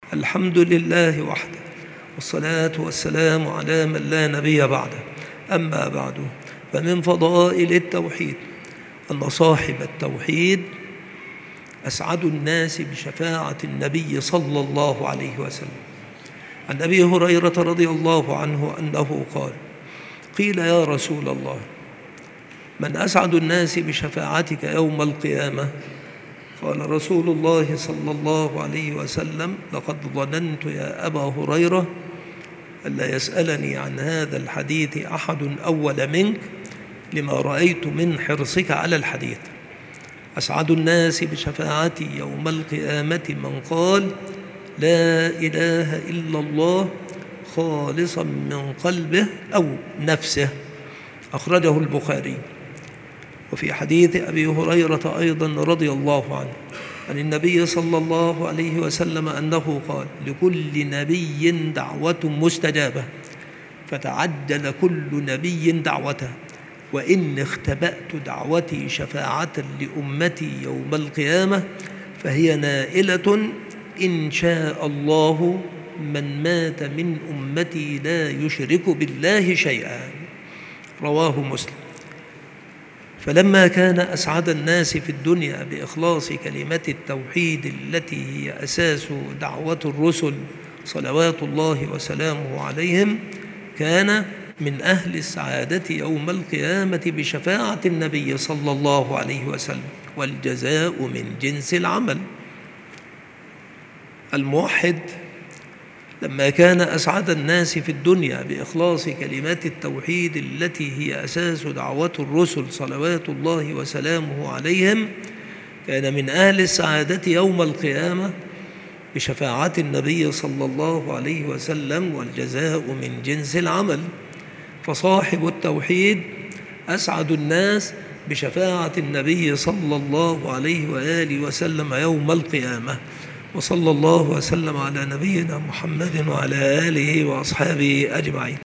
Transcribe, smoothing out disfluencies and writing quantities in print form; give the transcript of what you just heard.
الحمد لله وحده، والصلاة والسلام على من لا نبي بعده. أما بعد، فمن فضائل التوحيد أن صاحب التوحيد أسعد الناس بشفاعة النبي صلى الله عليه وسلم. عن أبي هريرة رضي الله عنه أنه قال: قيل يا رسول الله، من أسعد الناس بشفاعتك يوم القيامة؟ قال رسول الله صلى الله عليه وسلم: لقد ظننت يا أبا هريرة ألا يسألني عن هذا الحديث أحد أول منك، لما رأيت من حرصك على الحديث. أسعد الناس بشفاعتي يوم القيامة من قال: لا إله إلا الله خالصا من قلبه أو نفسه. أخرجه البخاري. وفي حديث أبي هريرة أيضا رضي الله عنه عن النبي صلى الله عليه وسلم أنه قال: لكل نبي دعوة مستجابة، فتعجل كل نبي دعوته، وإن اختبأت دعوتي شفاعة لأمتي يوم القيامة فهي نائلة إن شاء الله من مات من أمتي لا يشرك بالله شيئا. رواه مسلم. فلما كان أسعد الناس في الدنيا بإخلاص كلمة التوحيد التي هي أساس دعوة الرسل صلوات الله وسلامه عليهم، كان من أهل السعادة يوم القيامة بشفاعة النبي صلى الله عليه وسلم، والجزاء من جنس العمل. الموحد لما كان أسعد الناس في الدنيا بإخلاص كلمات التوحيد التي هي أساس دعوة الرسل صلوات الله وسلامه عليهم، كان من أهل السعادة يوم القيامة بشفاعة النبي صلى الله عليه وسلم، والجزاء من جنس العمل. فصاحب التوحيد أسعد الناس بشفاعة النبي صلى الله عليه وآله وسلم يوم القيامة. وصلى الله وسلم على نبينا محمد وعلى آله وأصحابه أجمعين.